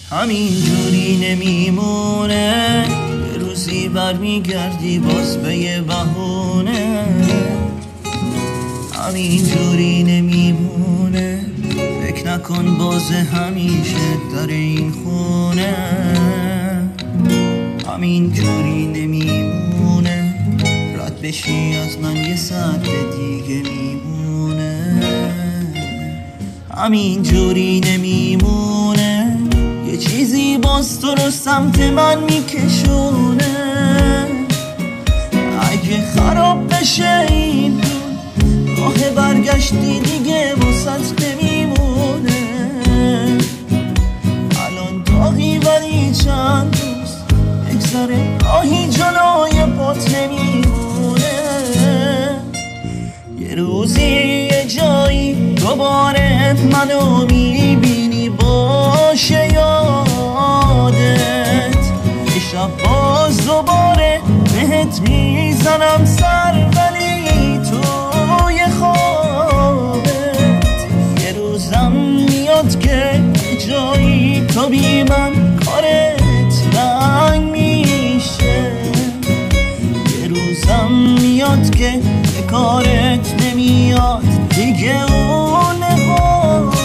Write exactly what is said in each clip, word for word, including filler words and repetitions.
همین جوری نمیمونه، یه روزی برمیگردی باز به یه بهونه. همین جوری نمیمونه، فکر نکن باز همیشه در این خونه. همین جوری نمیمونه، رد بشی از من یه ساعت دیگه میمونه. همین جوری نمیمونه، یه چیزی باز تو رو سمت من میکشونه. اگه خراب بشه این راه برگشتی دیگه واسط نمیمونه. الان داغی ولی چند روز بگذره راهی جلوی پات نمیمونه. یه روزی یه جایی دوباره منو میبینی باشه یادت. یه شب باز دوباره بهت میزنم سر ولی توی خوابت. یه روزم میاد که یه جایی تو بی من کارت رنگ میشه. یه روزم میاد که یه کارت نمیاد دیگه اون حالت.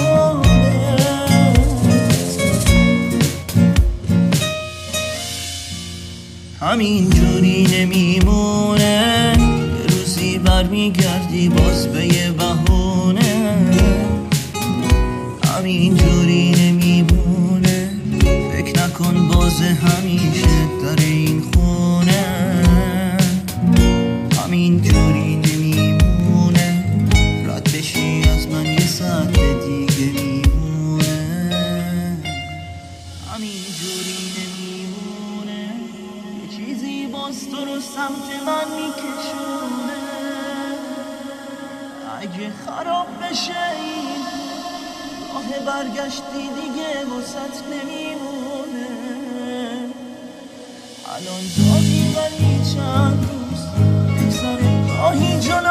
همین جوری نمیمونه، یه روزی برمیگردی باز به یه بهونه. همین جوری نمیمونه، فکر نکن باز همیشه در این خونه. همین جوری نمیمونه، رد بشی از من یه ساعت دیگه میمونه. همین جوری نمیمونه، یه چیزی باز تو رو سمت من میکشونه. اگه خراب بشه این راه برگشتی دیگه واسط نمیمونه. الان داغی ولی چند روز بگذره راهی جلو